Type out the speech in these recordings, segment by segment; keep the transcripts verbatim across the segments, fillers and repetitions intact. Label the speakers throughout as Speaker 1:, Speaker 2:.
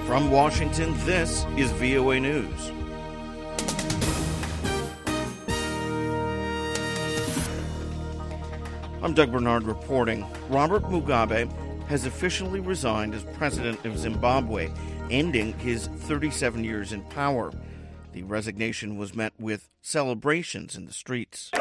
Speaker 1: From Washington, this is V O A News. I'm Doug Bernard reporting. Robert Mugabe has officially resigned as president of Zimbabwe, ending his thirty-seven years in power. The resignation was met with celebrations in the streets.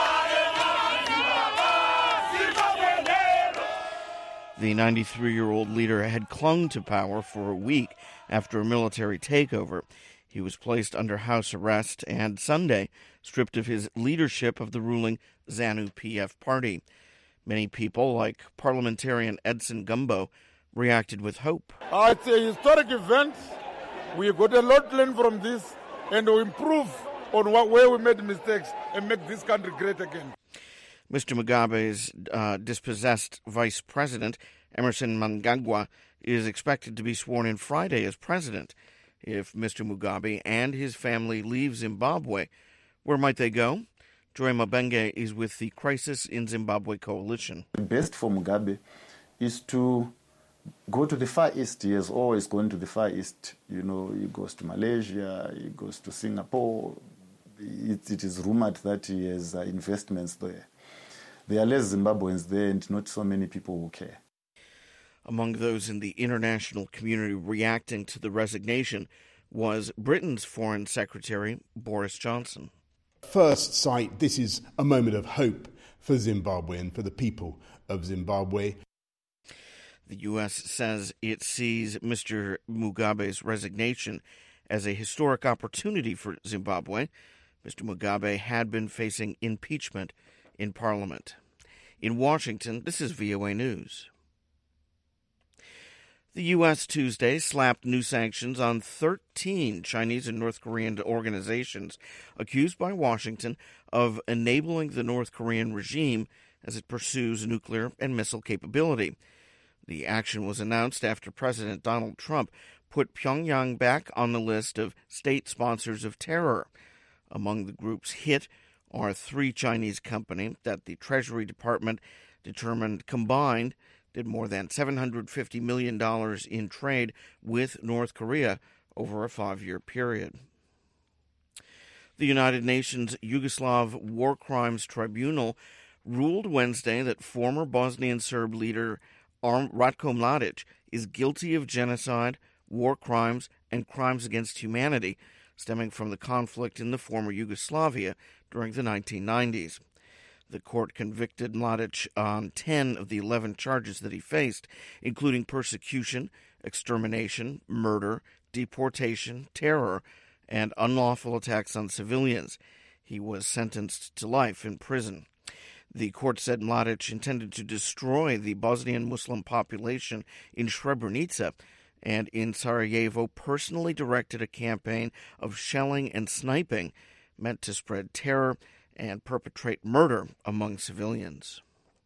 Speaker 1: The ninety-three-year-old leader had clung to power for a week after a military takeover. He was placed under house arrest and Sunday stripped of his leadership of the ruling ZANU-P F party. Many people, like parliamentarian Edson Gumbo, reacted with hope.
Speaker 2: Uh, it's a historic event. We got a lot to learn from this and to improve on what, where we made mistakes and make this country great again.
Speaker 1: Mister Mugabe's uh, dispossessed vice president, Emerson Mnangagwa, is expected to be sworn in Friday as president. If Mister Mugabe and his family leave Zimbabwe, where might they go? Joy Mabenge is with the Crisis in Zimbabwe Coalition.
Speaker 3: The best for Mugabe is to go to the Far East. He has always gone to the Far East. You know, he goes to Malaysia, he goes to Singapore. It, it is rumored that he has uh, investments there. There are less Zimbabweans there and not so many people who care.
Speaker 1: Among those in the international community reacting to the resignation was Britain's Foreign Secretary, Boris Johnson.
Speaker 4: First sight, this is a moment of hope for Zimbabwe and for the people of Zimbabwe.
Speaker 1: The U S says it sees Mister Mugabe's resignation as a historic opportunity for Zimbabwe. Mister Mugabe had been facing impeachment in Parliament. In Washington, this is V O A News. The U S Tuesday slapped new sanctions on thirteen Chinese and North Korean organizations accused by Washington of enabling the North Korean regime as it pursues nuclear and missile capability. The action was announced after President Donald Trump put Pyongyang back on the list of state sponsors of terror. Among the groups hit are three Chinese companies that the Treasury Department determined combined did more than seven hundred fifty million dollars in trade with North Korea over a five-year period. The United Nations Yugoslav War Crimes Tribunal ruled Wednesday that former Bosnian Serb leader Ratko Mladic is guilty of genocide, war crimes, and crimes against humanity stemming from the conflict in the former Yugoslavia during the nineteen nineties. The court convicted Mladic on ten of the eleven charges that he faced, including persecution, extermination, murder, deportation, terror, and unlawful attacks on civilians. He was sentenced to life in prison. The court said Mladic intended to destroy the Bosnian Muslim population in Srebrenica and in Sarajevo personally directed a campaign of shelling and sniping meant to spread terror and perpetrate murder among civilians.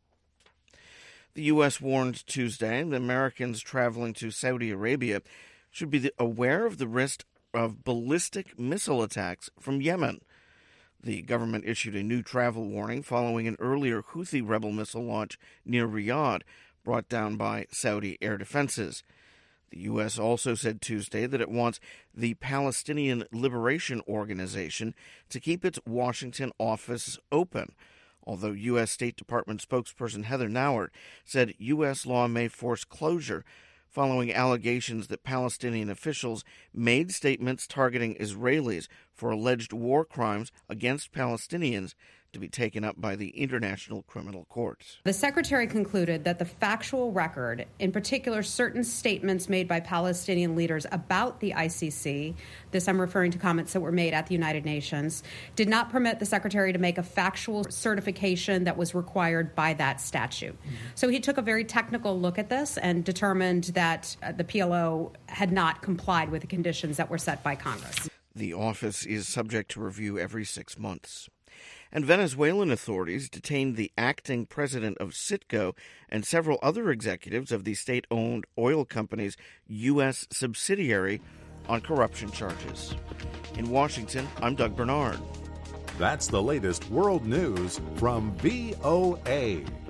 Speaker 1: The U S warned Tuesday that Americans traveling to Saudi Arabia should be aware of the risk of ballistic missile attacks from Yemen. The government issued a new travel warning following an earlier Houthi rebel missile launch near Riyadh, brought down by Saudi air defenses. The U S also said Tuesday that it wants the Palestinian Liberation Organization to keep its Washington office open, although U S State Department spokesperson Heather Nauert said U S law may force closure following allegations that Palestinian officials made statements targeting Israelis for alleged war crimes against Palestinians to be taken up by the International Criminal Court.
Speaker 5: The Secretary concluded that the factual record, in particular certain statements made by Palestinian leaders about the I C C, this I'm referring to comments that were made at the United Nations, did not permit the Secretary to make a factual certification that was required by that statute. Mm-hmm. So he took a very technical look at this and determined that uh, the P L O had not complied with the conditions that were set by Congress.
Speaker 1: The office is subject to review every six months. And Venezuelan authorities detained the acting president of Citgo and several other executives of the state-owned oil company's U S subsidiary on corruption charges. In Washington, I'm Doug Bernard.
Speaker 6: That's the latest world news from V O A.